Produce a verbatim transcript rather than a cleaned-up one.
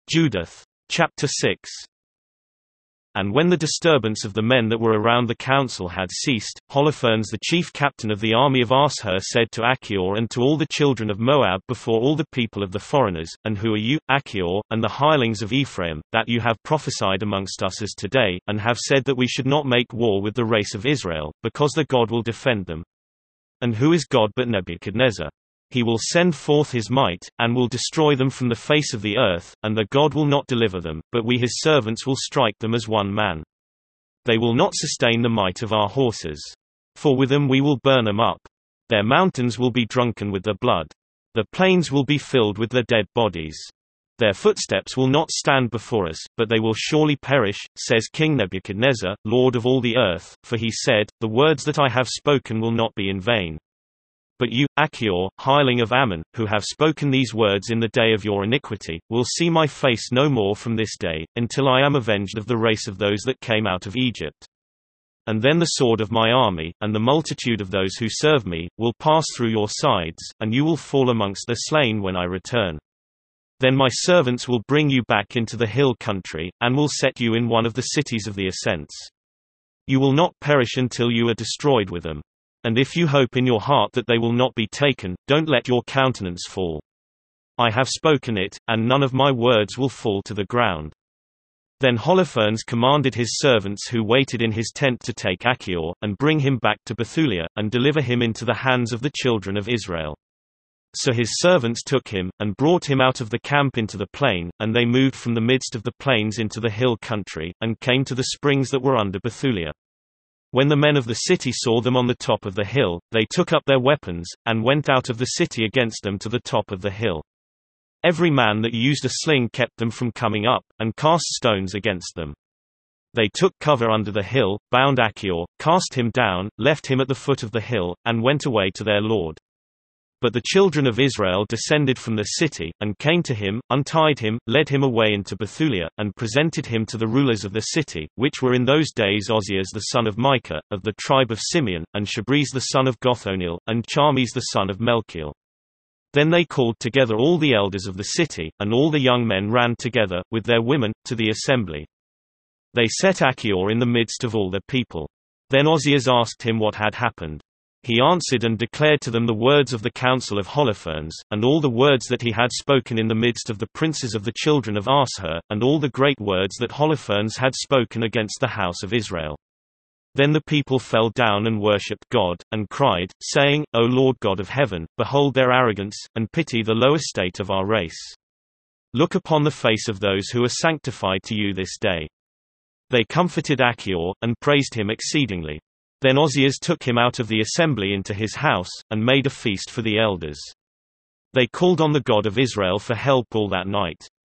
Judith. Chapter six. And when the disturbance of the men that were around the council had ceased, Holofernes the chief captain of the army of Ashur said to Achior and to all the children of Moab before all the people of the foreigners, And who are you, Achior, and the hirelings of Ephraim, that you have prophesied amongst us as today, and have said that we should not make war with the race of Israel, because their God will defend them? And who is God but Nebuchadnezzar? He will send forth his might, and will destroy them from the face of the earth, and their God will not deliver them, but we his servants will strike them as one man. They will not sustain the might of our horses. For with them we will burn them up. Their mountains will be drunken with their blood. The plains will be filled with their dead bodies. Their footsteps will not stand before us, but they will surely perish, says King Nebuchadnezzar, Lord of all the earth, for he said, The words that I have spoken will not be in vain. But you, Achior, hireling of Ammon, who have spoken these words in the day of your iniquity, will see my face no more from this day, until I am avenged of the race of those that came out of Egypt. And then the sword of my army, and the multitude of those who serve me, will pass through your sides, and you will fall amongst the slain when I return. Then my servants will bring you back into the hill country, and will set you in one of the cities of the ascents. You will not perish until you are destroyed with them. And if you hope in your heart that they will not be taken, don't let your countenance fall. I have spoken it, and none of my words will fall to the ground. Then Holofernes commanded his servants who waited in his tent to take Achior, and bring him back to Bethulia, and deliver him into the hands of the children of Israel. So his servants took him, and brought him out of the camp into the plain, and they moved from the midst of the plains into the hill country, and came to the springs that were under Bethulia. When the men of the city saw them on the top of the hill, they took up their weapons, and went out of the city against them to the top of the hill. Every man that used a sling kept them from coming up, and cast stones against them. They took cover under the hill, bound Achior, cast him down, left him at the foot of the hill, and went away to their lord. But the children of Israel descended from the city, and came to him, untied him, led him away into Bethulia, and presented him to the rulers of the city, which were in those days Ozias the son of Micah, of the tribe of Simeon, and Shabreez the son of Gothoniel, and Charmes the son of Melchiel. Then they called together all the elders of the city, and all the young men ran together, with their women, to the assembly. They set Achior in the midst of all their people. Then Ozias asked him what had happened. He answered and declared to them the words of the counsel of Holofernes, and all the words that he had spoken in the midst of the princes of the children of Ashur, and all the great words that Holofernes had spoken against the house of Israel. Then the people fell down and worshipped God, and cried, saying, O Lord God of heaven, behold their arrogance, and pity the low estate of our race. Look upon the face of those who are sanctified to you this day. They comforted Achior, and praised him exceedingly. Then Ozias took him out of the assembly into his house, and made a feast for the elders. They called on the God of Israel for help all that night.